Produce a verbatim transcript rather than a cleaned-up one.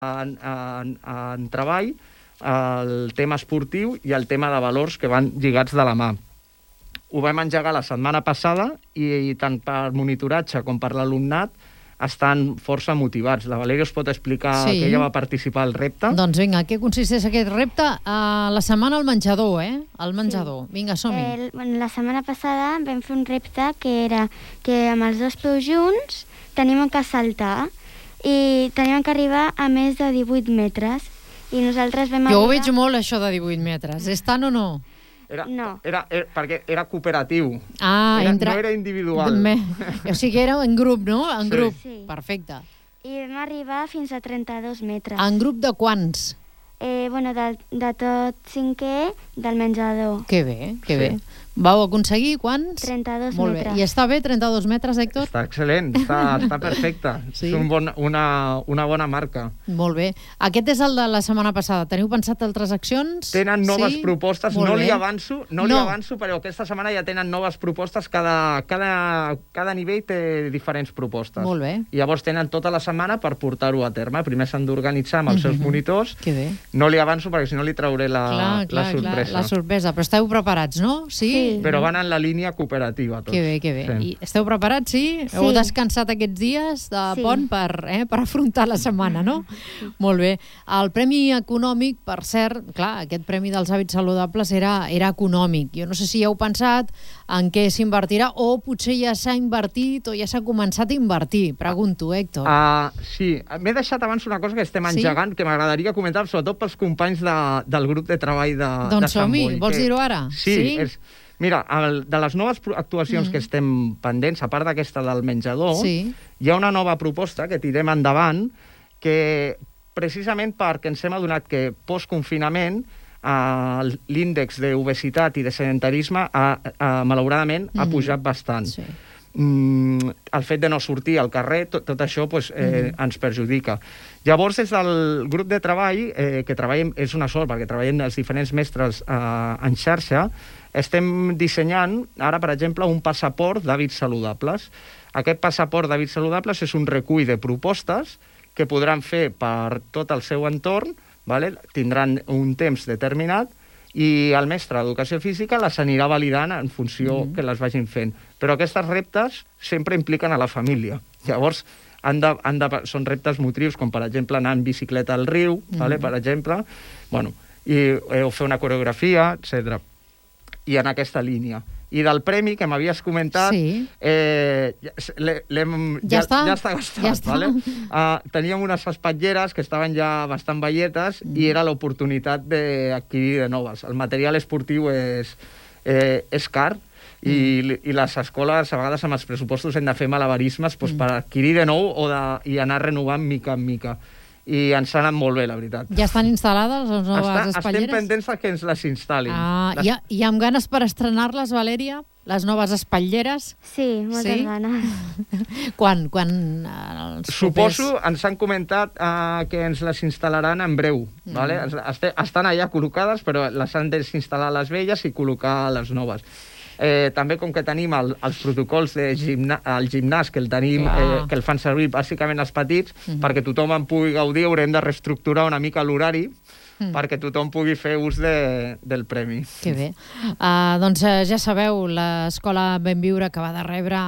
en, en, en treball, el tema esportiu i el tema de valors que van lligats de la mà. Ho vam engegar la setmana passada i, i tant per monitoratge com per l'alumnat estan força motivats. La Valèria us pot explicar sí. que ella va participar al repte. Doncs vinga, què consisteix aquest repte? Uh, la setmana al menjador, eh? Al menjador. Sí. Vinga, som-hi. Bueno, la setmana passada vam fer un repte que era que amb els dos peus junts teníem que saltar i teníem que arribar a més de divuit metres. I nosaltres vam jo arribar... ho veig molt, això de divuit metres. És tant o no? Era, no. Era, era, perquè era cooperatiu. Ah, era, entre... No era individual. Me... O sigui que era en grup, no? En sí. grup. Sí. Perfecte. I vam arribar fins a trenta-dos metres. En grup de quants? Eh, bueno, de, de tot cinquè del menjador. Que bé, que sí. bé. Vau aconseguir quants? trenta-dos Molt metres. Bé. I està bé, trenta-dos metres, Héctor? Està excel·lent, està, està perfecte. Sí? És un bon, una, una bona marca. Molt bé. Aquest és el de la setmana passada. Teniu pensat altres accions? Tenen noves sí? propostes. Molt no bé. li avanço, no, no li avanço, però aquesta setmana ja tenen noves propostes. Cada, cada, cada nivell té diferents propostes. Molt bé. I llavors tenen tota la setmana per portar-ho a terme. Primer s'han d'organitzar amb els seus Mm-hmm. monitors. Que bé. No li avanço perquè si no li trauré la, clar, clar, la sorpresa. Clar, la sorpresa. Però esteu preparats, no? Sí. Sí. Però van en la línia cooperativa tots. Que bé, que bé. Sí. I esteu preparats, sí? Sí. Heu descansat aquests dies de Sí. pont per, eh, per afrontar la setmana, no? Sí. Molt bé. El premi econòmic, per cert, clar, aquest premi dels hàbits saludables era, era econòmic. Jo no sé si heu pensat en què s'invertirà o potser ja s'ha invertit o ja s'ha començat a invertir. Pregunto, Héctor. Uh, sí, m'he deixat abans una cosa que estem engegant, sí? que m'agradaria comentar, sobretot pels companys de, del grup de treball de, doncs de Sant Boi. Doncs som-hi, vols que... dir-ho ara? Sí, sí? És... Mira, el, de les noves actuacions mm. que estem pendents, a part d'aquesta del menjador, sí. hi ha una nova proposta que tirem endavant que, precisament perquè ens hem adonat que post-confinament eh, l'índex d'obesitat i de sedentarisme, ha, ha, malauradament, mm. ha pujat bastant. Sí. Mm, el fet de no sortir al carrer, tot, tot això pues, eh, mm. ens perjudica. Llavors, des del grup de treball, eh, que treballem, és una sort, perquè treballem els diferents mestres eh, en xarxa, estem dissenyant, ara, per exemple, un passaport d'hàbits saludables. Aquest passaport d'hàbits saludables és un recull de propostes que podran fer per tot el seu entorn, vale? Tindran un temps determinat, i el mestre d'Educació Física les anirà validant en funció mm. que les vagin fent. Però aquests reptes sempre impliquen a la família. Llavors, han de, han de, són reptes motrius, com per exemple anar en bicicleta al riu, mm. vale? Per exemple, bueno, i, eh, o fer una coreografia, etcètera. I en aquesta línia. I del premi que m'havies comentat, sí. eh, l'hem, ja, ja, ja està gastat. Ja està. Vale? Uh, teníem unes espatlleres que estaven ja bastant velletes mm. i era l'oportunitat d'adquirir de noves. El material esportiu és, eh, és car i, mm. i les escoles, a vegades amb els pressupostos, hem de fer malabarismes doncs, mm. per adquirir de nou o de, i anar renovant mica en mica. I ens ha anat molt bé, la veritat. Ja estan instal·lades les noves Està, espatlleres? Estem pendents que ens les instal·lin. Ah, les... i, I amb ganes per estrenar-les, Valèria? Les noves espatlleres? Sí, moltes sí? ganes. quan? quan els Suposo, propers... ens han comentat uh, que ens les instal·laran en breu. Mm. Vale? Estan allà col·locades, però les han de desinstal·lar les velles i col·locar les noves. Eh, també, com que tenim el, els protocols de gimna, el gimnàs, que el tenim, eh, que el fan servir bàsicament els petits, mm-hmm. perquè tothom en pugui gaudir, haurem de reestructurar una mica l'horari mm. perquè tothom pugui fer ús de, del premi. Que bé. Uh, doncs uh, ja sabeu, l'Escola Benviure, que va de rebre